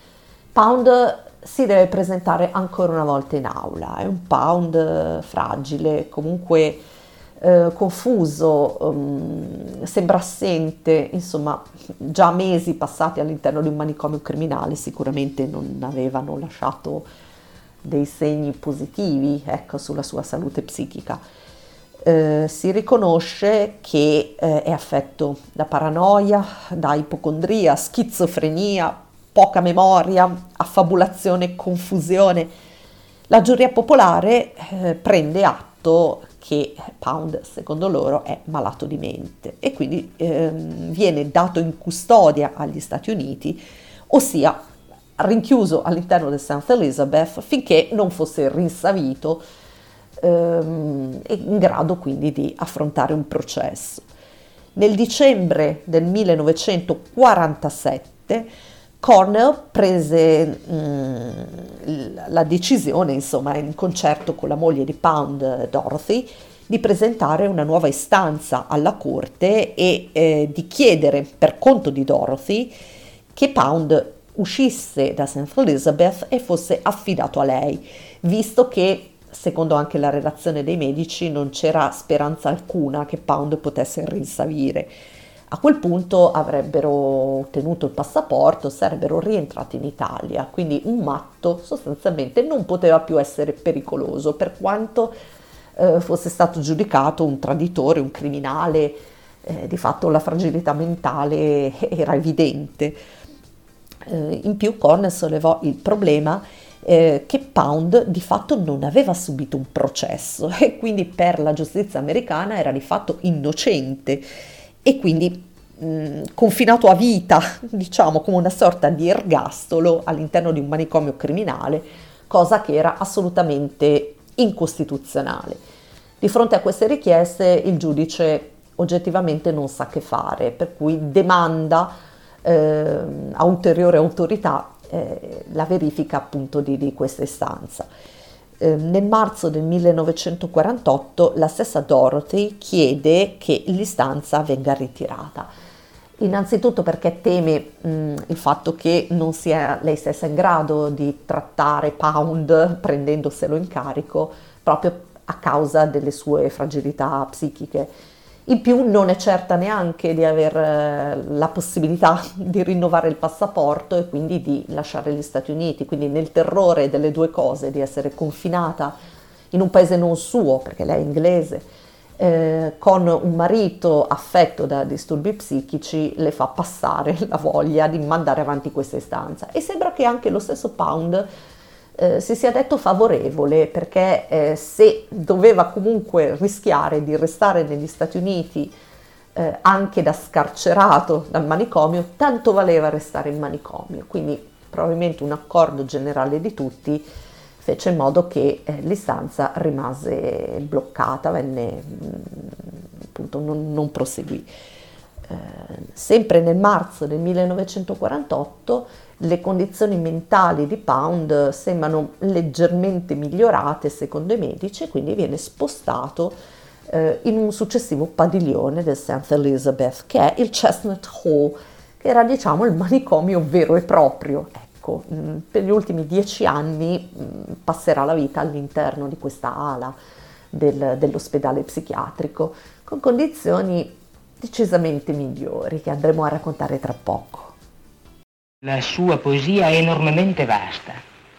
A: Pound si deve presentare ancora una volta in aula, è un Pound fragile, comunque eh, confuso, um, sembra assente, insomma già mesi passati all'interno di un manicomio criminale sicuramente non avevano lasciato dei segni positivi, ecco, sulla sua salute psichica. Eh, si riconosce che eh, è affetto da paranoia, da ipocondria, schizofrenia, poca memoria, affabulazione, confusione. La giuria popolare eh, prende atto che Pound, secondo loro, è malato di mente e quindi eh, viene dato in custodia agli Stati Uniti, ossia rinchiuso all'interno del Saint Elizabeth finché non fosse rinsavito ehm, e in grado quindi di affrontare un processo. Nel dicembre del millenovecentoquarantasette Cornell prese mh, la decisione, insomma, in concerto con la moglie di Pound, Dorothy, di presentare una nuova istanza alla corte e eh, di chiedere per conto di Dorothy che Pound uscisse da Saint Elizabeth e fosse affidato a lei, visto che, secondo anche la relazione dei medici, non c'era speranza alcuna che Pound potesse rinsavire. A quel punto avrebbero ottenuto il passaporto, sarebbero rientrati in Italia, quindi un matto sostanzialmente non poteva più essere pericoloso, per quanto eh, fosse stato giudicato un traditore, un criminale, eh, di fatto la fragilità mentale era evidente. Eh, in più Cornell sollevò il problema eh, che Pound di fatto non aveva subito un processo e quindi per la giustizia americana era di fatto innocente, e quindi mh, confinato a vita, diciamo come una sorta di ergastolo all'interno di un manicomio criminale, cosa che era assolutamente incostituzionale. Di fronte a queste richieste il giudice oggettivamente non sa che fare, per cui demanda eh, a ulteriore autorità eh, la verifica appunto di, di questa istanza. Eh, nel marzo del millenovecentoquarantotto la stessa Dorothy chiede che l'istanza venga ritirata. Innanzitutto perché teme mh, il fatto che non sia lei stessa in grado di trattare Pound prendendoselo in carico proprio a causa delle sue fragilità psichiche. In più non è certa neanche di avere la possibilità di rinnovare il passaporto e quindi di lasciare gli Stati Uniti, quindi nel terrore delle due cose, di essere confinata in un paese non suo, perché lei è inglese, eh, con un marito affetto da disturbi psichici, le fa passare la voglia di mandare avanti questa istanza. E sembra che anche lo stesso Pound Eh, si sia detto favorevole, perché eh, se doveva comunque rischiare di restare negli Stati Uniti eh, anche da scarcerato dal manicomio, tanto valeva restare in manicomio. Quindi probabilmente un accordo generale di tutti fece in modo che eh, l'istanza rimase bloccata, venne mh, appunto non, non proseguì. Eh, sempre nel marzo del millenovecentoquarantotto le condizioni mentali di Pound sembrano leggermente migliorate secondo i medici, quindi viene spostato eh, in un successivo padiglione del Saint Elizabeth, che è il Chestnut Hall, che era diciamo il manicomio vero e proprio. Ecco, mh, per gli ultimi dieci anni mh, passerà la vita all'interno di questa ala del, dell'ospedale psichiatrico, con condizioni decisamente migliori che andremo a raccontare tra poco.
D: La sua poesia è enormemente vasta,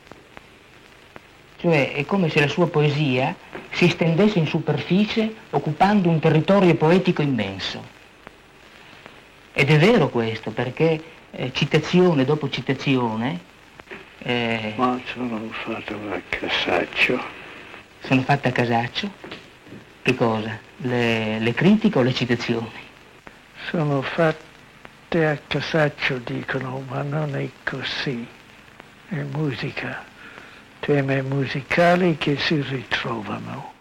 D: cioè è come se la sua poesia si stendesse in superficie occupando un territorio poetico immenso. Ed è vero questo, perché eh, citazione dopo citazione... Eh,
C: Ma sono fatto a casaccio.
D: Sono fatte a casaccio? Che cosa? Le, le critiche o le citazioni?
C: Sono fatte a casaccio, dicono, ma non è così. È musica, temi musicali che si ritrovano.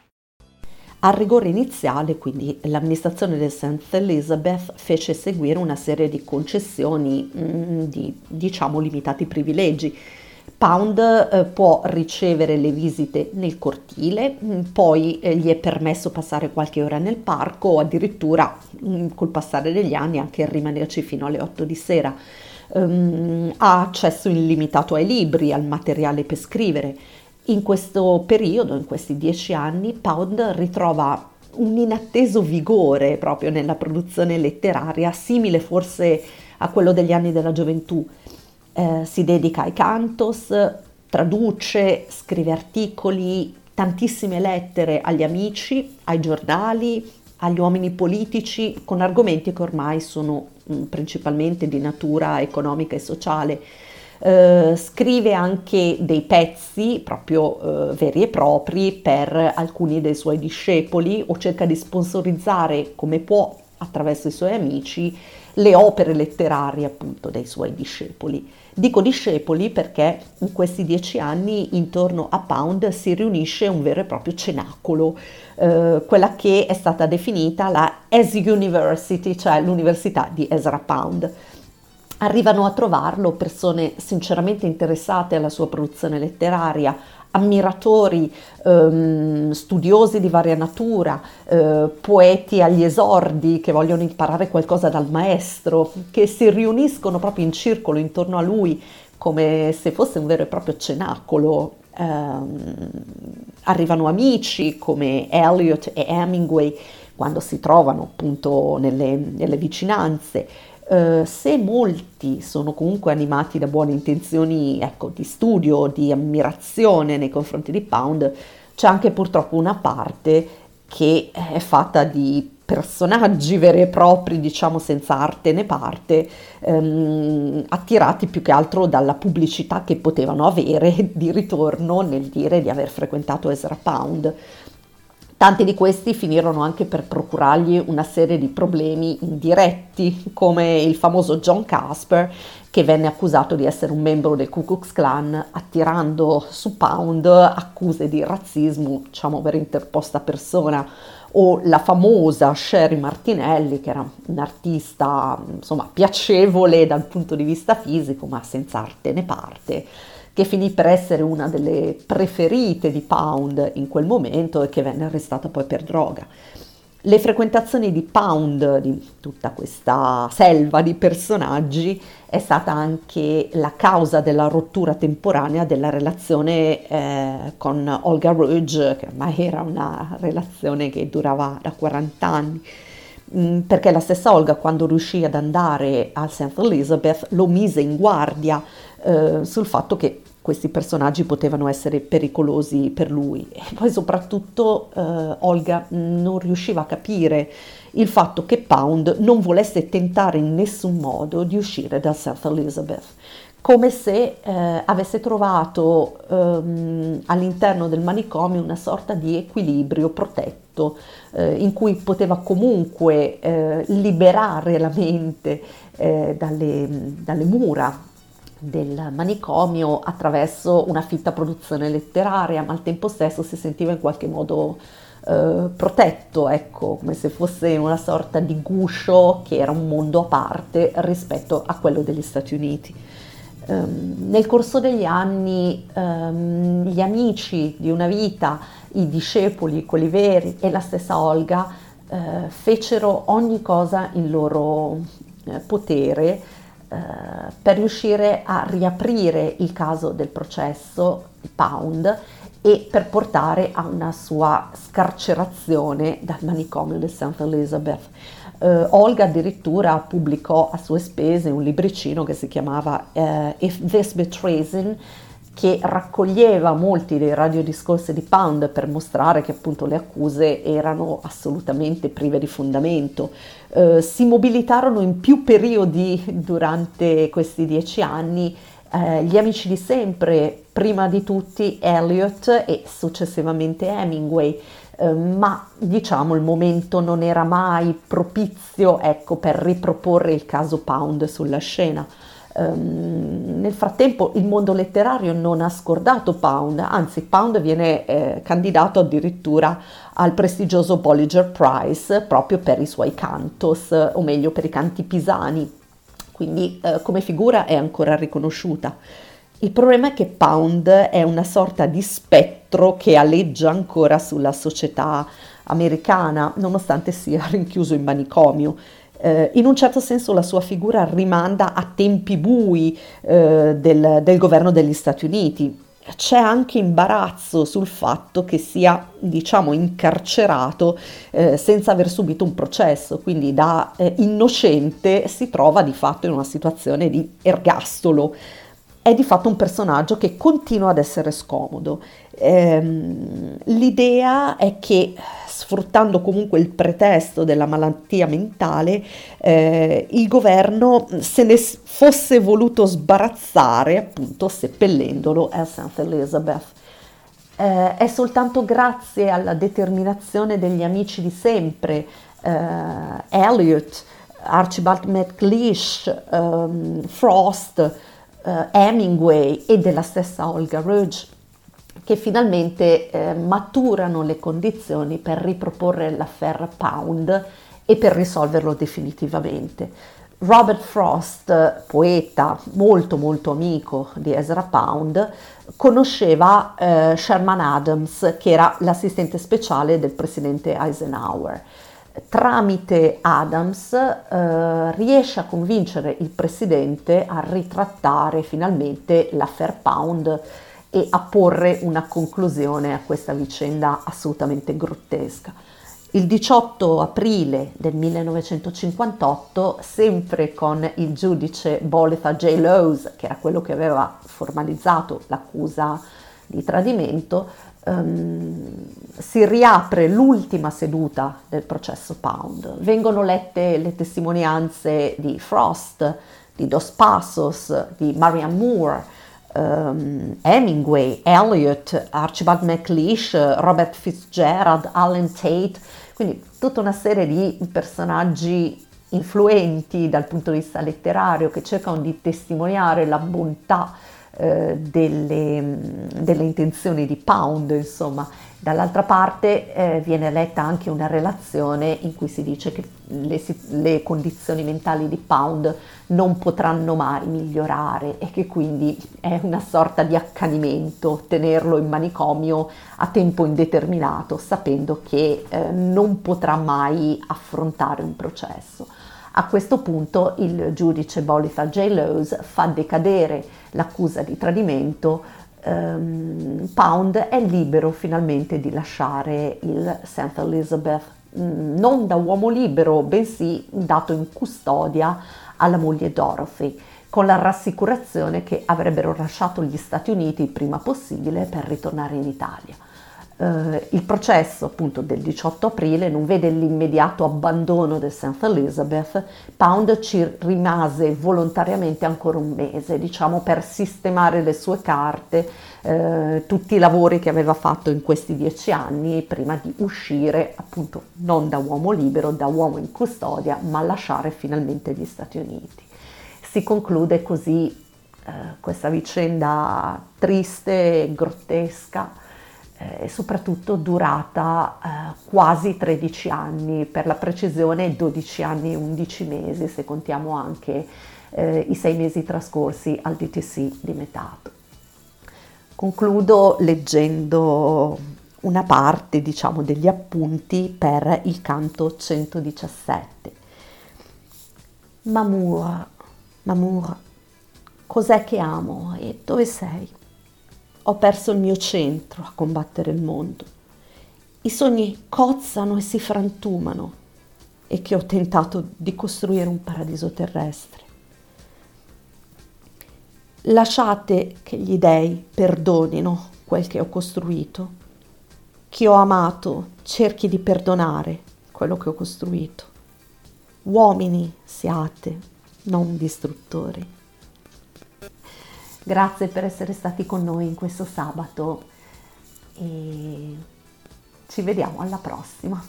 A: Al rigore iniziale, quindi, l'amministrazione del Saint Elizabeth fece seguire una serie di concessioni mh, di, diciamo, limitati privilegi. Pound eh, può ricevere le visite nel cortile, mh, poi eh, gli è permesso passare qualche ora nel parco o addirittura mh, col passare degli anni anche rimanerci fino alle otto di sera. Um, ha accesso illimitato ai libri, al materiale per scrivere. In questo periodo, in questi dieci anni, Pound ritrova un inatteso vigore proprio nella produzione letteraria, simile forse a quello degli anni della gioventù. Eh, si dedica ai cantos, traduce, scrive articoli, tantissime lettere agli amici, ai giornali, agli uomini politici, con argomenti che ormai sono mh, principalmente di natura economica e sociale. Uh, scrive anche dei pezzi proprio uh, veri e propri per alcuni dei suoi discepoli o cerca di sponsorizzare come può attraverso i suoi amici le opere letterarie appunto dei suoi discepoli. Dico discepoli perché in questi dieci anni intorno a Pound si riunisce un vero e proprio cenacolo, uh, quella che è stata definita la Ez University, cioè l'università di Ezra Pound. Arrivano a trovarlo persone sinceramente interessate alla sua produzione letteraria, ammiratori, ehm, studiosi di varia natura, eh, poeti agli esordi che vogliono imparare qualcosa dal maestro, che si riuniscono proprio in circolo intorno a lui come se fosse un vero e proprio cenacolo. Eh, arrivano amici come Eliot e Hemingway quando si trovano appunto nelle, nelle vicinanze. Uh, se molti sono comunque animati da buone intenzioni, ecco, di studio, di ammirazione nei confronti di Pound, c'è anche purtroppo una parte che è fatta di personaggi veri e propri, diciamo senza arte né parte, um, attirati più che altro dalla pubblicità che potevano avere di ritorno nel dire di aver frequentato Ezra Pound. Tanti di questi finirono anche per procurargli una serie di problemi indiretti, come il famoso John Casper, che venne accusato di essere un membro del Ku Klux Klan, attirando su Pound accuse di razzismo, diciamo per interposta persona, o la famosa Sherry Martinelli, che era un'artista insomma piacevole dal punto di vista fisico, ma senza arte né parte, che finì per essere una delle preferite di Pound in quel momento e che venne arrestata poi per droga. Le frequentazioni di Pound, di tutta questa selva di personaggi, è stata anche la causa della rottura temporanea della relazione eh, con Olga Rouge, che ormai era una relazione che durava da quaranta anni, mh, perché la stessa Olga, quando riuscì ad andare a Saint Elizabeth, lo mise in guardia eh, sul fatto che questi personaggi potevano essere pericolosi per lui. E poi soprattutto eh, Olga non riusciva a capire il fatto che Pound non volesse tentare in nessun modo di uscire da Saint Elizabeth, come se eh, avesse trovato ehm, all'interno del manicomio una sorta di equilibrio protetto eh, in cui poteva comunque eh, liberare la mente eh, dalle, dalle mura del manicomio attraverso una fitta produzione letteraria, ma al tempo stesso si sentiva in qualche modo eh, protetto, ecco, come se fosse una sorta di guscio che era un mondo a parte rispetto a quello degli Stati Uniti. Um, nel corso degli anni um, gli amici di una vita, i discepoli, quelli veri, e la stessa Olga uh, fecero ogni cosa in loro uh, potere per riuscire a riaprire il caso del processo Pound e per portare a una sua scarcerazione dal manicomio di Saint Elizabeth. Uh, Olga addirittura pubblicò a sue spese un libricino che si chiamava uh, If This Be Treason, che raccoglieva molti dei radiodiscorsi di Pound per mostrare che appunto le accuse erano assolutamente prive di fondamento. Eh, si mobilitarono in più periodi durante questi dieci anni eh, gli amici di sempre, prima di tutti Eliot e successivamente Hemingway, eh, ma diciamo il momento non era mai propizio, ecco, per riproporre il caso Pound sulla scena. Um, nel frattempo il mondo letterario non ha scordato Pound, anzi Pound viene eh, candidato addirittura al prestigioso Bollinger Prize proprio per i suoi cantos, o meglio per i canti pisani, quindi eh, come figura è ancora riconosciuta. Il problema è che Pound è una sorta di spettro che aleggia ancora sulla società americana, nonostante sia rinchiuso in manicomio. Eh, in un certo senso la sua figura rimanda a tempi bui eh, del, del governo degli Stati Uniti. C'è anche imbarazzo sul fatto che sia, diciamo, incarcerato eh, senza aver subito un processo, quindi da eh, innocente si trova di fatto in una situazione di ergastolo. È di fatto un personaggio che continua ad essere scomodo. Ehm, l'idea è che, sfruttando comunque il pretesto della malattia mentale, eh, il governo se ne fosse voluto sbarazzare, appunto seppellendolo a Saint Elizabeth. Eh, è soltanto grazie alla determinazione degli amici di sempre, eh, Eliot, Archibald MacLeish, um, Frost, Uh, Hemingway e della stessa Olga Rouge, che finalmente eh, maturano le condizioni per riproporre l'affaire Pound e per risolverlo definitivamente. Robert Frost, poeta molto molto amico di Ezra Pound, conosceva eh, Sherman Adams, che era l'assistente speciale del presidente Eisenhower. Tramite Adams eh, riesce a convincere il presidente a ritrattare finalmente l'affaire Pound e a porre una conclusione a questa vicenda assolutamente grottesca. Il diciotto aprile del millenovecentocinquantotto, sempre con il giudice Bolitha J. Lowe's, che era quello che aveva formalizzato l'accusa di tradimento, Um, si riapre l'ultima seduta del processo Pound. Vengono lette le testimonianze di Frost, di Dos Passos, di Marianne Moore, um, Hemingway, Eliot, Archibald MacLeish, Robert Fitzgerald, Alan Tate, quindi tutta una serie di personaggi influenti dal punto di vista letterario che cercano di testimoniare la bontà eh, delle, delle intenzioni di Pound, insomma. Dall'altra parte eh, viene letta anche una relazione in cui si dice che le, le condizioni mentali di Pound non potranno mai migliorare e che quindi è una sorta di accanimento tenerlo in manicomio a tempo indeterminato, sapendo che eh, non potrà mai affrontare un processo. A questo punto il giudice Bolivar J. Lowes fa decadere l'accusa di tradimento. Um, Pound è libero finalmente di lasciare il Saint Elizabeth, mh, non da uomo libero, bensì dato in custodia alla moglie Dorothy, con la rassicurazione che avrebbero lasciato gli Stati Uniti il prima possibile per ritornare in Italia. Uh, il processo appunto del diciotto aprile non vede l'immediato abbandono del Saint Elizabeth. Pound ci rimase volontariamente ancora un mese, diciamo, per sistemare le sue carte, uh, tutti i lavori che aveva fatto in questi dieci anni prima di uscire appunto non da uomo libero, da uomo in custodia, ma lasciare finalmente gli Stati Uniti. Si conclude così uh, questa vicenda triste e grottesca, e soprattutto durata eh, quasi tredici anni, per la precisione dodici anni e undici mesi, se contiamo anche eh, i sei mesi trascorsi al D T C di Metato. Concludo leggendo una parte, diciamo, degli appunti per il canto centodiciassette. Mamour, Mamour, cos'è che amo e dove sei? Ho perso il mio centro a combattere il mondo. I sogni cozzano e si frantumano e che ho tentato di costruire un paradiso terrestre. Lasciate che gli dei perdonino quel che ho costruito. Chi ho amato cerchi di perdonare quello che ho costruito. Uomini siate, non distruttori. Grazie per essere stati con noi in questo sabato e ci vediamo alla prossima.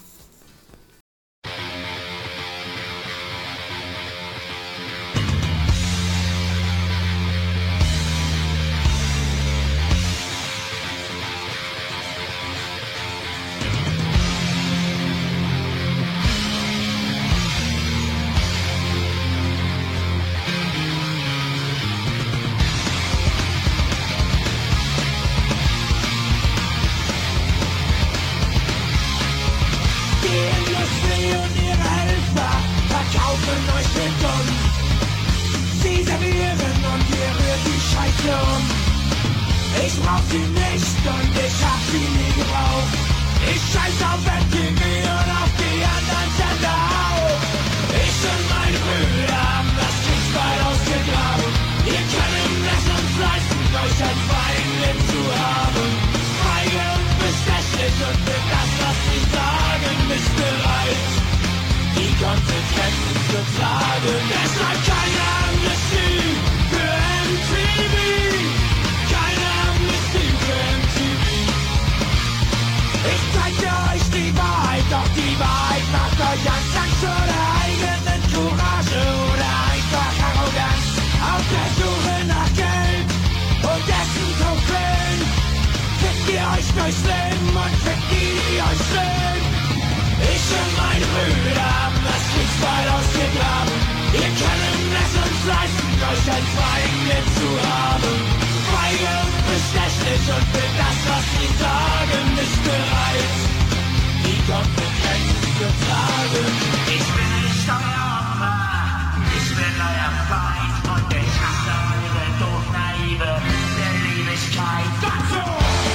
B: Ich brauch sie nicht und ich hab sie nie gebraucht. Ich scheiß auf M T V und auf die anderen Sender auch. Ich und meine Brüder haben das Kriegsbeil ausgegraben. Wir können es uns leisten, euch ein Feindleben zu haben. Feige und bestechlich und für das, was sie sagen, nicht bereit, die Konsequenzen zu tragen. Es bleibt keine Amnestie für M T V. Ich zeige euch die Wahrheit, doch die Wahrheit macht euch Angst. Angst vor der eigenen Courage oder einfach Arroganz. Auf der Suche nach Geld und dessen Trophäen fickt ihr euch durchs Leben und fickt die, die euch sehen. Ich und meine Brüder haben das Kriegsbeil ausgegraben. Wir können es uns leisten, euch ein Feindleben zu haben. Feige und bestechlich und für das, was sie sagen, nicht bereit, die Konsequenzen zu tragen. Ich bin nicht euer Opfer, ich bin euer Feind und ich hasse eure doof naive Beliebigkeit. Dazu!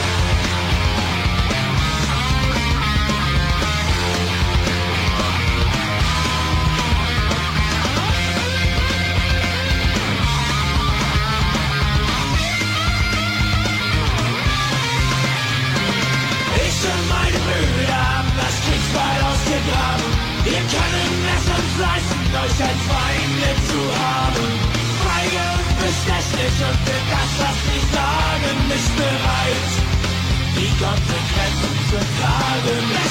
B: Wir können es uns leisten, euch ein Feindleben zu haben. Feige und bestechlich und für das,
E: was sie sagen, nicht bereit, die Konsequenzen zu tragen.